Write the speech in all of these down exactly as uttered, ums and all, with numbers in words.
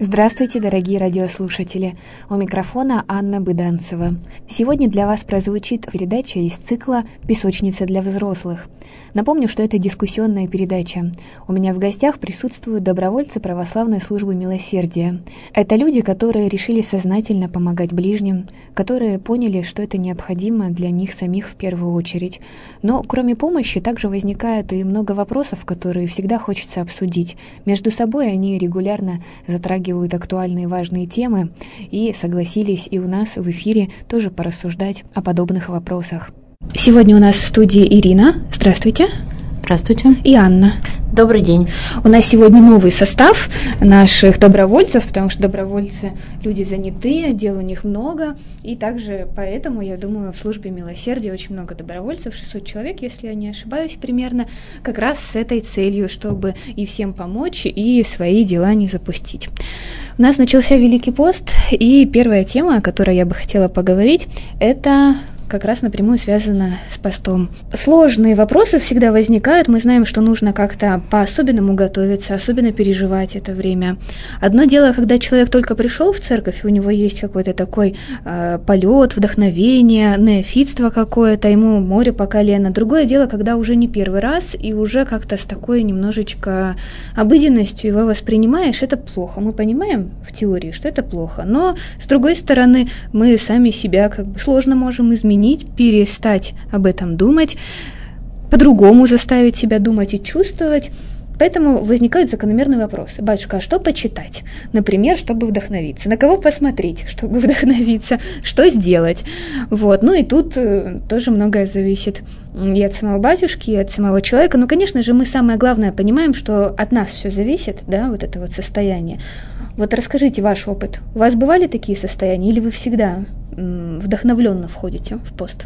Здравствуйте, дорогие радиослушатели! У микрофона Анна Быданцева. Сегодня для вас прозвучит передача из цикла «Песочница для взрослых». Напомню, что это дискуссионная передача. У меня в гостях присутствуют добровольцы православной службы милосердия. Это люди, которые решили сознательно помогать ближним, которые поняли, что это необходимо для них самих в первую очередь. Но кроме помощи также возникает и много вопросов, которые всегда хочется обсудить. Между собой они регулярно затрагивают актуальные важные темы и согласились и у нас в эфире тоже порассуждать о подобных вопросах. Сегодня у нас в студии Ирина. Здравствуйте. Здравствуйте. И Анна. Добрый день. У нас сегодня новый состав наших добровольцев, потому что добровольцы люди занятые, дел у них много, и также поэтому, я думаю, в службе милосердия очень много добровольцев, шестьсот человек, если я не ошибаюсь, примерно, как раз с этой целью, чтобы и всем помочь, и свои дела не запустить. У нас начался Великий пост, и первая тема, о которой я бы хотела поговорить, это как раз напрямую связано с постом. Сложные вопросы всегда возникают. Мы знаем, что нужно как-то по-особенному готовиться, особенно переживать это время. Одно дело, когда человек только пришел в церковь, у него есть какой-то такой э, полет, вдохновение, неофитство какое-то, ему море по колено. Другое дело, когда уже не первый раз, и уже как-то с такой немножечко обыденностью его воспринимаешь, это плохо. Мы понимаем в теории, что это плохо, но с другой стороны, мы сами себя как бы сложно можем изменить, перестать об этом думать, по-другому заставить себя думать и чувствовать. Поэтому возникают закономерные вопросы. Батюшка, а что почитать? Например, чтобы вдохновиться. На кого посмотреть, чтобы вдохновиться? Что сделать? Вот. Ну и тут э, тоже многое зависит и от самого батюшки, и от самого человека. Но, конечно же, мы самое главное понимаем, что от нас все зависит, да, вот это вот состояние. Вот расскажите ваш опыт. У вас бывали такие состояния, или вы всегда м, вдохновленно входите в пост?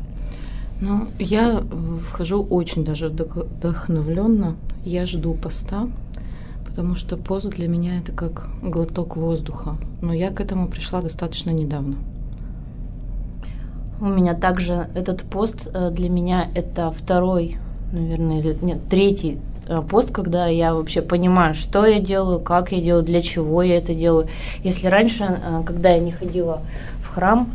Ну, я вхожу очень даже вдохновленно. Я жду поста, потому что пост для меня это как глоток воздуха. Но я к этому пришла достаточно недавно. У меня также этот пост для меня это второй, наверное, или нет, третий пост, когда я вообще понимаю, что я делаю, как я делаю, для чего я это делаю. Если раньше, когда я не ходила в храм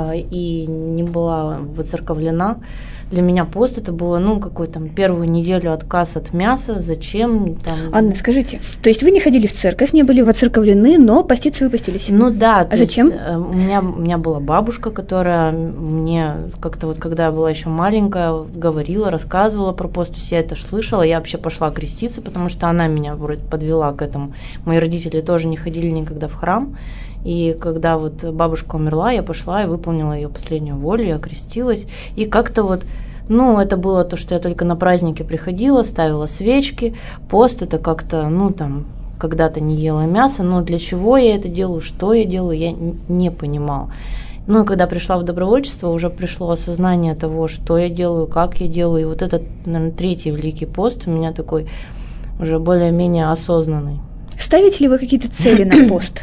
и не была воцерковлена, для меня пост это было, ну, какой там первую неделю отказ от мяса, зачем там... Анна, скажите, то есть вы не ходили в церковь, не были воцерковлены, но поститься вы постились? Ну да. А зачем? Есть, у меня, у меня была бабушка, которая мне как-то вот, когда я была еще маленькая, говорила, рассказывала про пост, то есть я это слышала, я вообще пошла креститься, потому что она меня вроде подвела к этому. Мои родители тоже не ходили никогда в храм, и когда вот бабушка умерла, я пошла и выполнила ее последнюю волю, я крестилась, и как-то вот, ну, это было то, что я только на праздники приходила, ставила свечки, пост это как-то, ну, там, когда-то не ела мясо, но для чего я это делаю, что я делаю, я не понимала. Ну, и когда пришла в добровольчество, уже пришло осознание того, что я делаю, как я делаю, и вот этот, наверное, третий Великий пост у меня такой уже более-менее осознанный. Ставите ли вы какие-то цели на пост?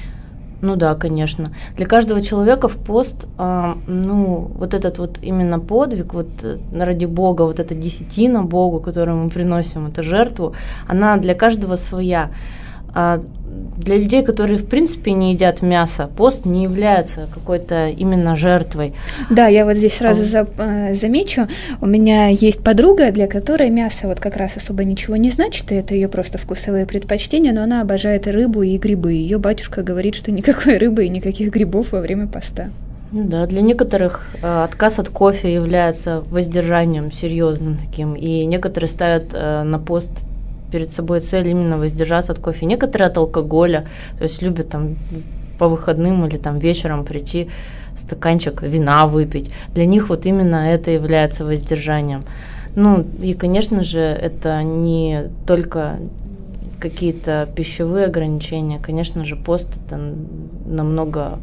Ну да, конечно. Для каждого человека в пост, а, ну, вот этот вот именно подвиг, вот ради Бога, вот эта десятина Богу, которую мы приносим, эту жертву, она для каждого своя. А для людей, которые в принципе не едят мясо, пост не является какой-то именно жертвой. Да, я вот здесь сразу за, э, замечу, у меня есть подруга, для которой мясо вот как раз особо ничего не значит, и это ее просто вкусовые предпочтения, но она обожает и рыбу, и грибы. Ее батюшка говорит, что никакой рыбы и никаких грибов во время поста. Да, для некоторых э, отказ от кофе является воздержанием серьезным таким, и некоторые ставят э, на пост перед собой цель именно воздержаться от кофе. Некоторые от алкоголя, то есть любят там по выходным или там вечером прийти стаканчик вина выпить. Для них вот именно это является воздержанием. Ну и, конечно же, это не только какие-то пищевые ограничения. Конечно же, пост это намного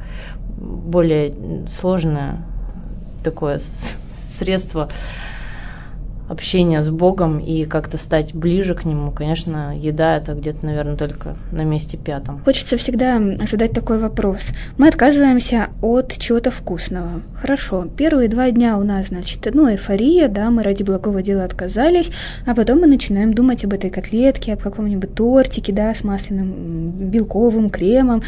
более сложное такое средство общения с Богом и как-то стать ближе к Нему, конечно, еда – это где-то, наверное, только на месте пятом. Хочется всегда задать такой вопрос. Мы отказываемся от чего-то вкусного. Хорошо, первые два дня у нас, значит, ну, эйфория, да, мы ради благого дела отказались, а потом мы начинаем думать об этой котлетке, об каком-нибудь тортике, да, с масляным белковым кремом,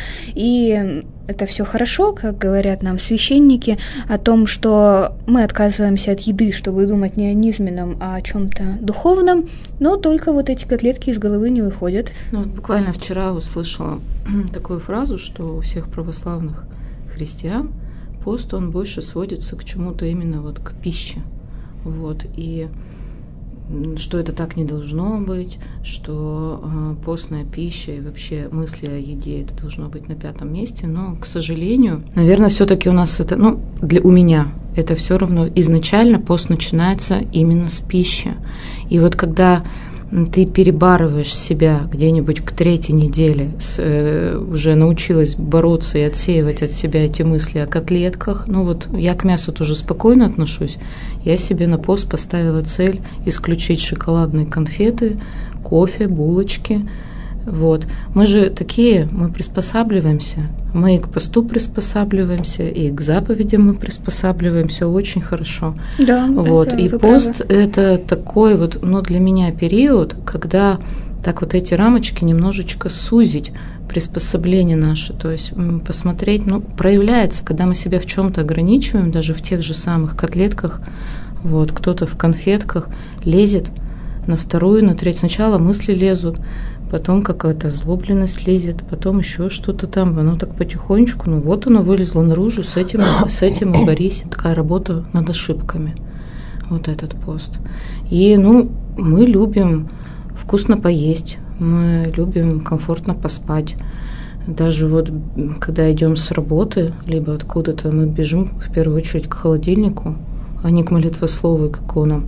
и это все хорошо, как говорят нам священники, о том, что мы отказываемся от еды, чтобы думать не о низменном, а о чем-то духовном, но только вот эти котлетки из головы не выходят. Ну, вот буквально вчера услышала такую фразу, что у всех православных христиан пост, он больше сводится к чему-то именно вот к пище. Вот, и что это так не должно быть, что э, постная пища и вообще мысли о еде это должно быть на пятом месте, но, к сожалению, наверное, все-таки у нас это, ну, для у меня это все равно изначально пост начинается именно с пищи. И вот когда ты перебарываешь себя где-нибудь к третьей неделе, с, э, уже научилась бороться и отсеивать от себя эти мысли о котлетках. Ну вот я к мясу тоже спокойно отношусь. Я себе на пост поставила цель исключить шоколадные конфеты, кофе, булочки. Вот. Мы же такие, мы приспосабливаемся. Мы и к посту приспосабливаемся, и к заповедям мы приспосабливаемся очень хорошо. Да, вот. это И вы пост правы. это такой вот, ну, для меня период, когда так вот эти рамочки немножечко сузить, приспособление наше, то есть посмотреть, ну, проявляется, когда мы себя в чем-то ограничиваем, даже в тех же самых котлетках, вот, кто-то в конфетках лезет на вторую, на третью. Сначала мысли лезут, потом какая-то озлобленность лезет, потом еще что-то там, оно так потихонечку, ну вот оно вылезло наружу, с этим, с этим и борись. Такая работа над ошибками, вот этот пост. И, ну, мы любим вкусно поесть, мы любим комфортно поспать. Даже вот, когда идем с работы, либо откуда-то, мы бежим в первую очередь к холодильнику, а не к молитвослову и к иконам.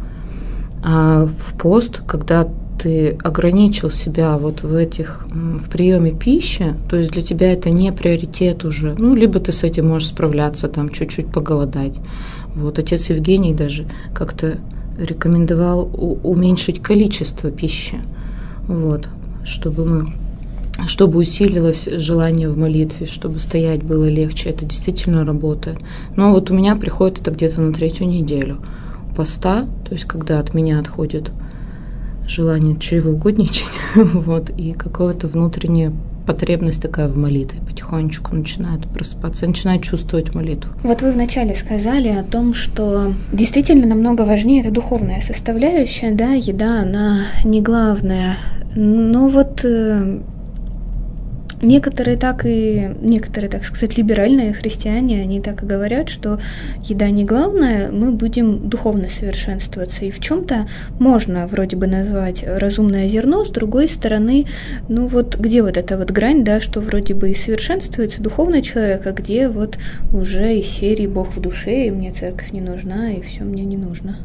А в пост, когда ты ограничил себя вот в этих, в приеме пищи, то есть для тебя это не приоритет уже, ну, либо ты с этим можешь справляться, там, чуть-чуть поголодать. Вот отец Евгений даже как-то рекомендовал у- уменьшить количество пищи, вот, чтобы мы, чтобы усилилось желание в молитве, чтобы стоять было легче, это действительно работает. Но вот у меня приходит это где-то на третью неделю поста, то есть когда от меня отходит желание чревоугодничать, вот, и какая-то внутренняя потребность такая в молитве потихонечку начинает просыпаться, начинает чувствовать молитву. Вот вы вначале сказали о том, что действительно намного важнее это духовная составляющая, да, еда, она не главная. Но вот э, некоторые так и, некоторые, так сказать, либеральные христиане, они так и говорят, что еда не главная, мы будем духовно совершенствоваться. И в чем-то можно вроде бы назвать разумное зерно, с другой стороны, ну вот где вот эта вот грань, да, что вроде бы и совершенствуется духовный человек, а где вот уже из серии «Бог в душе», и мне церковь не нужна, и все мне не нужно.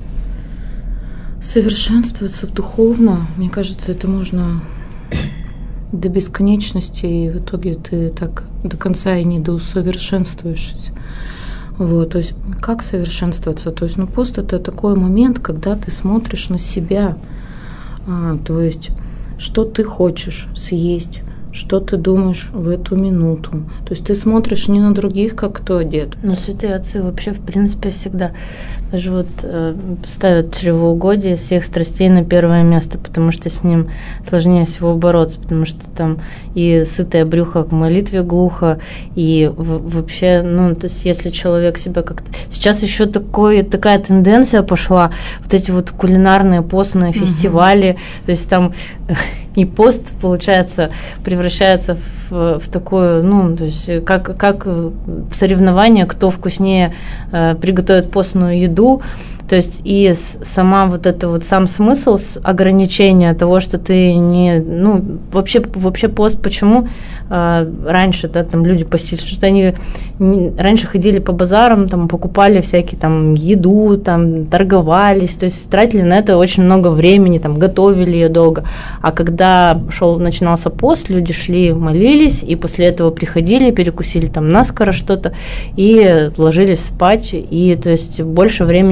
Совершенствоваться в духовно, мне кажется, это можно до бесконечности, и в итоге ты так до конца и не доусовершенствуешься. Вот, то есть как совершенствоваться? То есть, ну, пост – это такой момент, когда ты смотришь на себя, а, то есть что ты хочешь съесть, что ты думаешь в эту минуту. То есть ты смотришь не на других, как кто одет. Ну, святые отцы вообще, в принципе, всегда даже вот э, ставят чревоугодие всех страстей на первое место, потому что с ним сложнее всего бороться, потому что там и сытое брюхо к молитве глухо, и в, вообще, ну, то есть если человек себя как-то... Сейчас еще такой, такая тенденция пошла, вот эти вот кулинарные постные фестивали, mm-hmm. то есть там и пост, получается, превращается в, в такое, ну, то есть как, как в соревнования, кто вкуснее э, приготовит постную еду. То есть и сама вот это вот сам смысл ограничения того, что ты не, ну, вообще, вообще пост, почему э, раньше, да, там люди постились, что они не, раньше ходили по базарам, там покупали всякие там еду, там торговались, то есть тратили на это очень много времени, там готовили ее долго. А когда шел, начинался пост, люди шли, молились, и после этого приходили, перекусили там наскоро что-то и ложились спать, и то есть больше времени уделяли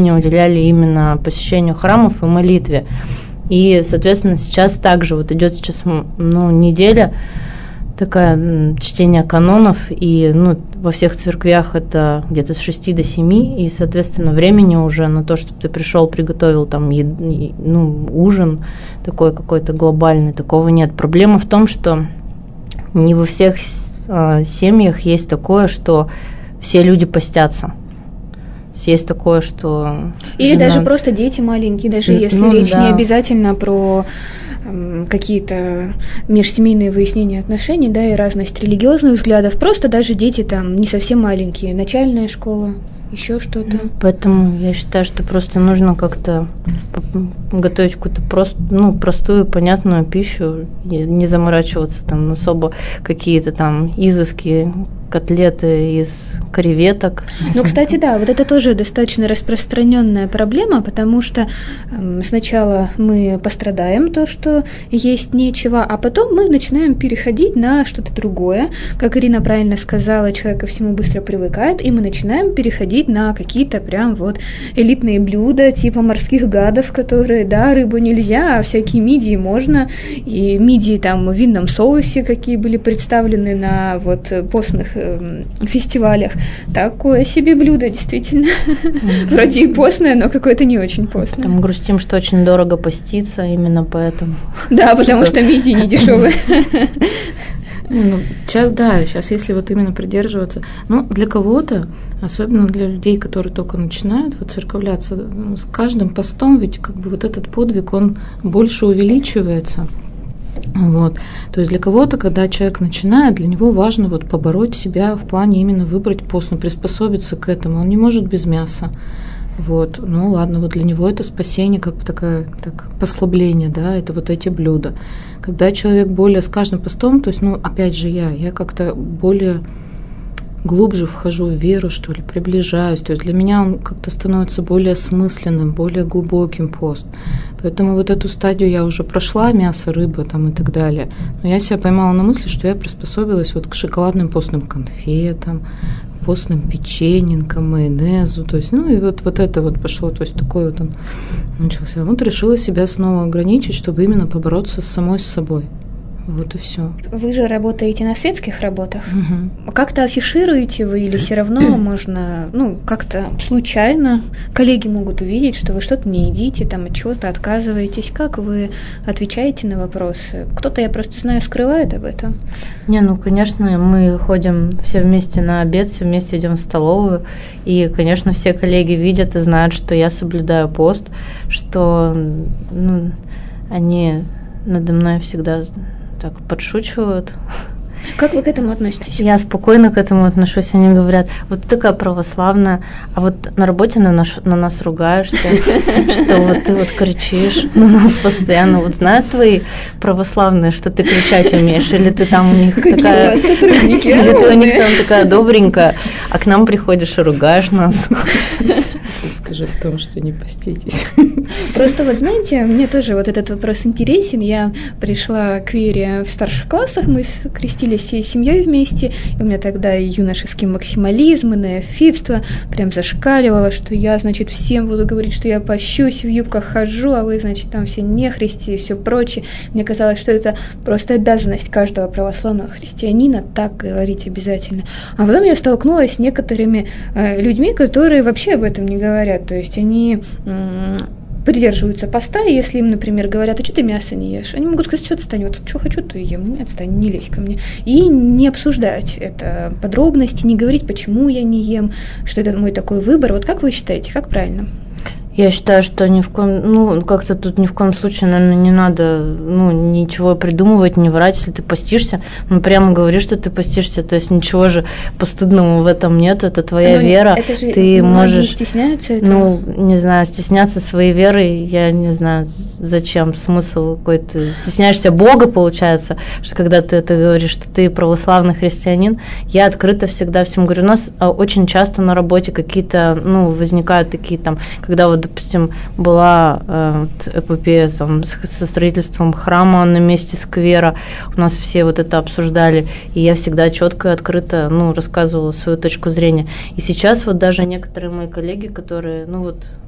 уделяли именно посещению храмов и молитве. И, соответственно, сейчас также вот идет сейчас, ну, неделя такая чтение канонов, и ну, во всех церквях это где-то с шести до семи, и, соответственно, времени уже на то, чтобы ты пришел, приготовил там ед... ну, ужин такой какой-то глобальный, такого нет. Проблема в том, что не во всех э, семьях есть такое, что все люди постятся. Есть такое, что... Или жена... даже просто дети маленькие, даже если ну, речь да. не обязательно про э, какие-то межсемейные выяснения отношений, да, и разность религиозных взглядов, просто даже дети там не совсем маленькие, начальная школа, еще что-то. Поэтому я считаю, что просто нужно как-то готовить какую-то прост, ну, простую, понятную пищу, не заморачиваться там особо какие-то там изыски, котлеты из креветок. Ну, кстати, да, вот это тоже достаточно распространенная проблема, потому что э, сначала мы пострадаем то, что есть нечего, а потом мы начинаем переходить на что-то другое. Как Ирина правильно сказала, человек ко всему быстро привыкает, и мы начинаем переходить на какие-то прям вот элитные блюда, типа морских гадов, которые, да, рыбу нельзя, а всякие мидии можно, и мидии там в винном соусе, какие были представлены на вот постных фестивалях. Такое себе блюдо, действительно. Mm-hmm. Вроде и постное, но какое-то не очень постное. Там грустим, что очень дорого поститься, именно поэтому. Да, потому что мидии не дешевые. Ну, сейчас, да, сейчас, если вот именно придерживаться, ну, для кого-то, особенно для людей, которые только начинают воцерковляться, с каждым постом ведь как бы вот этот подвиг, он больше увеличивается. Вот. То есть для кого-то, когда человек начинает, для него важно вот побороть себя в плане именно выбрать пост, ну, приспособиться к этому. Он не может без мяса. Вот. Ну ладно, вот для него это спасение, как бы такое так, послабление, да, это вот эти блюда. Когда человек более с каждым постом, то есть, ну, опять же я, я как-то более глубже вхожу в веру, что ли, приближаюсь. То есть для меня он как-то становится более осмысленным, более глубоким пост. Поэтому вот эту стадию я уже прошла, мясо, рыба там и так далее. Но я себя поймала на мысли, что я приспособилась вот к шоколадным постным конфетам, постным печенькам, майонезу. То есть, ну и вот, вот это вот пошло. То есть такой вот он начался. Вот решила себя снова ограничить, чтобы именно побороться с самой с собой. Вот и все. Вы же работаете на светских работах. Угу. Как-то афишируете вы или все равно можно, ну, как-то случайно коллеги могут увидеть, что вы что-то не едите, там от чего-то отказываетесь? Как вы отвечаете на вопросы? Кто-то, я просто знаю, скрывает об этом. Не, ну, конечно, мы ходим все вместе на обед, все вместе идем в столовую, и, конечно, все коллеги видят и знают, что я соблюдаю пост, что, ну, они надо мной всегда так подшучивают. Как вы к этому относитесь? Я спокойно к этому отношусь. Они говорят, вот ты такая православная, а вот на работе на нас, на нас ругаешься, что вот ты вот кричишь на нас постоянно. Вот знают твои православные, что ты кричать умеешь, или ты там у них такая... Или ты у них там такая добренькая, а к нам приходишь и ругаешь нас. Скажи в том, что не поститесь. Просто вот, знаете, мне тоже вот этот вопрос интересен. Я пришла к вере в старших классах, мы крестились всей семьей вместе, и у меня тогда и юношеский максимализм, и неофитство прям зашкаливало, что я, значит, всем буду говорить, что я пощусь, в юбках хожу, а вы, значит, там все нехристи и все прочее. Мне казалось, что это просто обязанность каждого православного христианина так говорить обязательно. А потом я столкнулась с некоторыми э, людьми, которые вообще об этом не говорят. То есть они м- придерживаются поста, и если им, например, говорят, а что ты мясо не ешь, они могут сказать, что отстань, вот что хочу, то и ем, не отстань, не лезь ко мне. И не обсуждать это подробности, не говорить, почему я не ем, что это мой такой выбор. Вот как вы считаете, как правильно? Я считаю, что ни в коем, ну, как-то тут ни в коем случае, наверное, не надо, ну, ничего придумывать, не врать, если ты постишься, ну, прямо говори, что ты постишься, то есть ничего же постыдного в этом нет, это твоя Но вера, это же ты можешь, стесняются этого? Ну, не знаю, стесняться своей верой, я не знаю, зачем, смысл какой-то, стесняешься Бога, получается, что когда ты это говоришь, что ты православный христианин, я открыто всегда всем говорю, у нас очень часто на работе какие-то, ну, возникают такие там, когда вот, допустим, была э, эпопея там, со строительством храма на месте сквера, у нас все вот это обсуждали, и я всегда четко и открыто, ну, рассказывала свою точку зрения. И сейчас вот даже некоторые мои коллеги, которые, ну вот,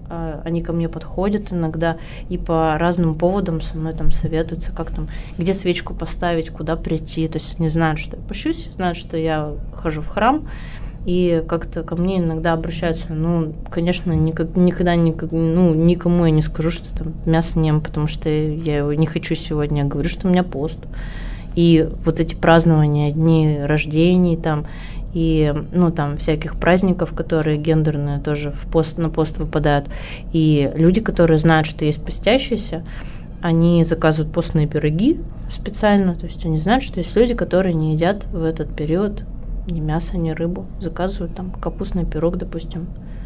они ко мне подходят иногда и по разным поводам со мной там советуются, как там, где свечку поставить, куда прийти. То есть они знают, что я пощусь, знают, что я хожу в храм, и как-то ко мне иногда обращаются. Ну, конечно, никак, никогда никак, ну, никому я не скажу, что там мясо не ем, потому что я его не хочу сегодня. Я говорю, что у меня пост. И вот эти празднования, дни рождений там, и, ну, там, всяких праздников, которые гендерные тоже в пост, на пост выпадают. И люди, которые знают, что есть постящиеся, они заказывают постные пироги специально, то есть они знают, что есть люди, которые не едят в этот период ни мясо, ни рыбу, заказывают там капустный пирог, допустим.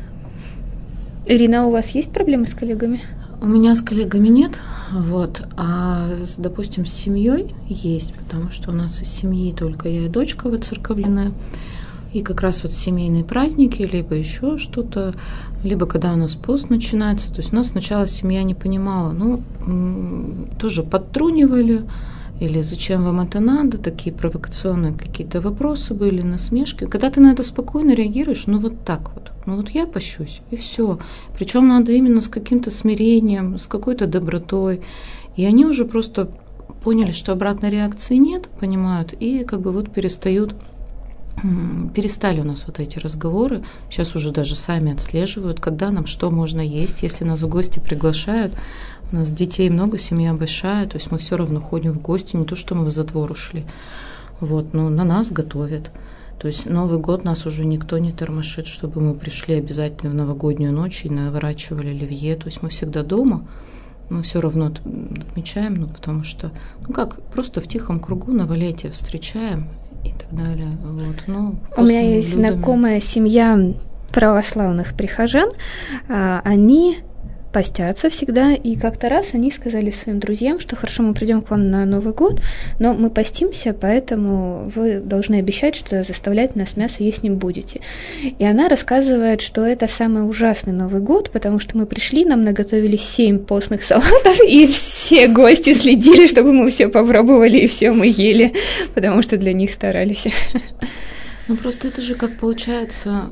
Ирина, у вас есть проблемы с коллегами? У меня с коллегами нет, вот, а, допустим, с семьей есть, потому что у нас из семьи только я и дочка выцерковленная, и как раз вот семейные праздники, либо еще что-то, либо когда у нас пост начинается, то есть у нас сначала семья не понимала, ну, тоже подтрунивали, или зачем вам это надо, такие провокационные какие-то вопросы были, насмешки. Когда ты на это спокойно реагируешь, ну вот так вот, ну вот я пощусь, и все. Причем надо именно с каким-то смирением, с какой-то добротой. И они уже просто поняли, что обратной реакции нет, понимают, и как бы вот перестают, перестали у нас вот эти разговоры. Сейчас уже даже сами отслеживают, когда нам что можно есть, если нас в гости приглашают. У нас детей много, семья большая, то есть мы все равно ходим в гости, не то, что мы в затвор ушли. Вот, но на нас готовят. То есть Новый год нас уже никто не тормошит, чтобы мы пришли обязательно в новогоднюю ночь и наворачивали оливье. То есть мы всегда дома, мы все равно отмечаем, ну, потому что, ну как, просто в тихом кругу новолетие встречаем и так далее. Вот, ну, у меня есть блюдами. Знакомая семья православных прихожан, они постятся всегда, и как-то раз они сказали своим друзьям, что хорошо, мы придем к вам на Новый год, но мы постимся, поэтому вы должны обещать, что заставлять нас мясо есть не будете. И она рассказывает, что это самый ужасный Новый год, потому что мы пришли, нам наготовили семь постных салатов, и все гости следили, чтобы мы все попробовали, и все мы ели, потому что для них старались. Ну просто это же как получается,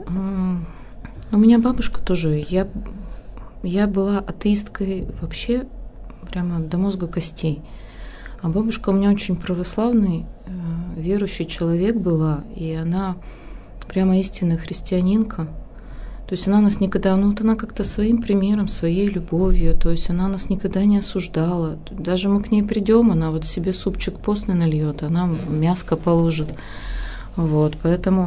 у меня бабушка тоже, я Я была атеисткой вообще прямо до мозга костей. А бабушка у меня очень православный, верующий человек была, и она прямо истинная христианинка. То есть она нас никогда, ну вот она как-то своим примером, своей любовью, то есть она нас никогда не осуждала. Даже мы к ней придем, она вот себе супчик постный нальет, она мяско положит. Вот, поэтому...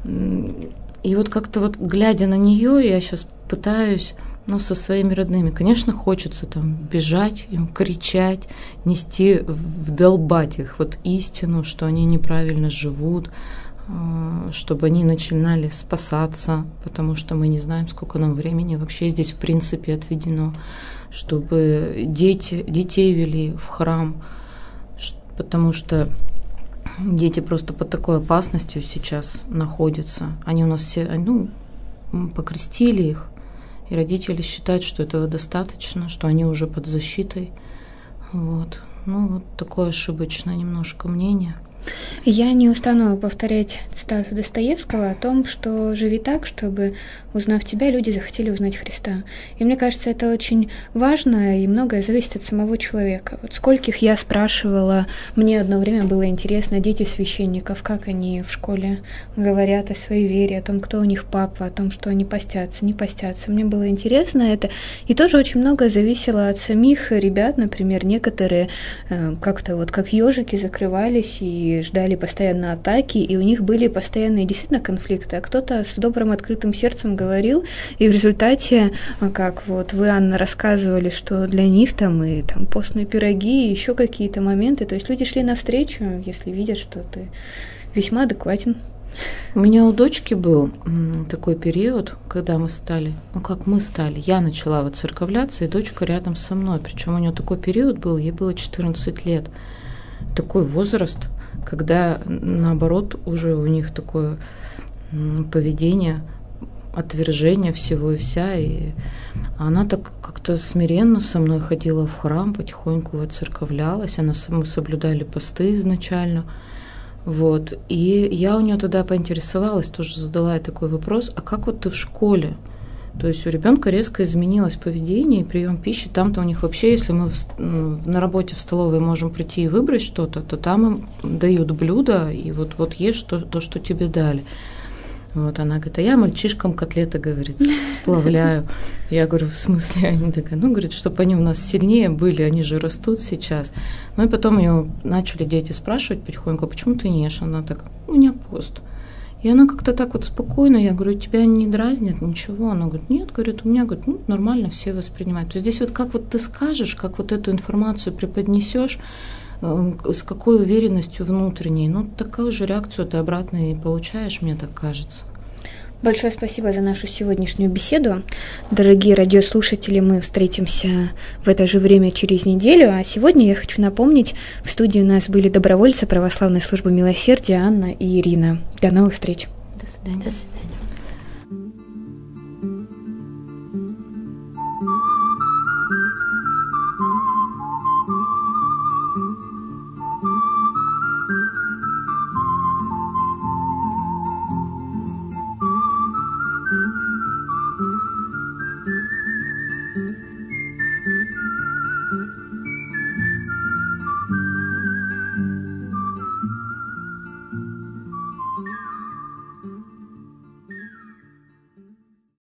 И вот как-то вот глядя на нее, я сейчас пытаюсь... Ну, со своими родными. Конечно, хочется там бежать, им кричать, нести, вдолбать их вот истину, что они неправильно живут, чтобы они начинали спасаться, потому что мы не знаем, сколько нам времени вообще здесь в принципе отведено, чтобы дети, детей вели в храм, потому что дети просто под такой опасностью сейчас находятся. Они у нас все, ну, покрестили их, и родители считают, что этого достаточно, что они уже под защитой. Вот. Ну, вот такое ошибочное немножко мнение. Я не устану повторять цитату Достоевского о том, что живи так, чтобы, узнав тебя, люди захотели узнать Христа. И мне кажется, это очень важно, и многое зависит от самого человека. Вот скольких я спрашивала, мне одно время было интересно, дети священников, как они в школе говорят о своей вере, о том, кто у них папа, о том, что они постятся, не постятся. Мне было интересно это. И тоже очень многое зависело от самих ребят. Например, некоторые э, как-то вот как ежики закрывались и ждали постоянно атаки, и у них были постоянные действительно конфликты, а кто-то с добрым открытым сердцем говорил, и в результате, как вот вы, Анна, рассказывали, что для них там и там постные пироги, и еще какие-то моменты, то есть люди шли навстречу, если видят, что ты весьма адекватен. У меня у дочки был такой период, когда мы стали, ну как мы стали, я начала воцерковляться, и дочка рядом со мной, причем у нее такой период был, ей было четырнадцать лет, такой возраст, когда, наоборот, уже у них такое поведение, отвержение всего и вся, и она так как-то смиренно со мной ходила в храм, потихоньку воцерковлялась, она, мы соблюдали посты изначально, вот, и я у нее тогда поинтересовалась, тоже задала ей такой вопрос, а как вот ты в школе? То есть у ребенка резко изменилось поведение и прием пищи. Там-то у них вообще, если мы в, на работе в столовой можем прийти и выбрать что-то, то там им дают блюдо, и вот, вот ешь то, то, что тебе дали. Вот она говорит, а я мальчишкам котлеты, говорит, сплавляю. Я говорю, в смысле? Они такая, ну, говорит, чтобы они у нас сильнее были, они же растут сейчас. Ну и потом ее начали дети спрашивать потихоньку, а почему ты не ешь? Она так, у меня пост. И она как-то так вот спокойно, я говорю, тебя не дразнит, ничего? Она говорит, нет, говорит, у меня, говорит, ну, нормально все воспринимают. То есть здесь вот как вот ты скажешь, как вот эту информацию преподнесешь, с какой уверенностью внутренней, ну, такую же реакцию ты обратно и получаешь, мне так кажется. Большое спасибо за нашу сегодняшнюю беседу. Дорогие радиослушатели, мы встретимся в это же время через неделю, а сегодня я хочу напомнить, в студии у нас были добровольцы Православной службы милосердия Анна и Ирина. До новых встреч. До свидания. До свидания.